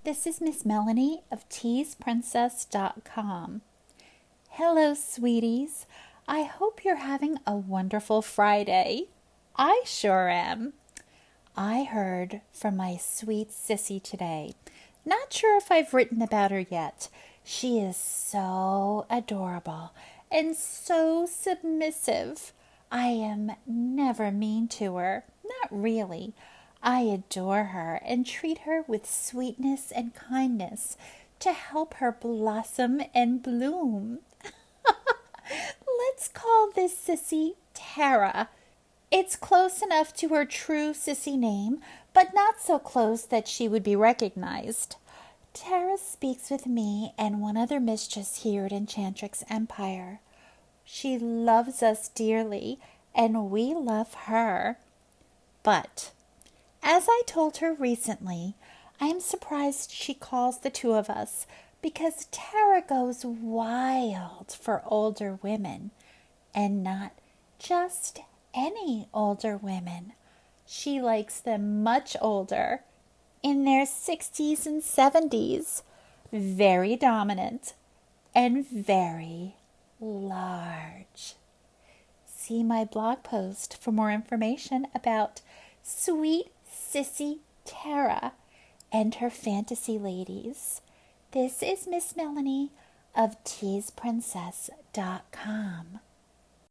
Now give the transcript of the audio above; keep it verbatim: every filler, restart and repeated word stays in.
This is Miss Melanie of tease princess dot com. Hello, sweeties. I hope you're having a wonderful Friday. I sure am. I heard from my sweet sissy today. Not sure if I've written about her yet. She is so adorable and so submissive. I am never mean to her. Not really. I adore her and treat her with sweetness and kindness to help her blossom and bloom. Let's call this sissy Tara. It's close enough to her true sissy name, but not so close that she would be recognized. Tara speaks with me and one other mistress here at Enchantrix Empire. She loves us dearly, and we love her. But, as I told her recently, I am surprised she calls the two of us because Tara goes wild for older women, and not just any older women. She likes them much older, in their sixties and seventies, very dominant, and very large. See my blog post for more information about sweet sissy Tara and her fantasy ladies. This is Miss Melanie of tease princess dot com.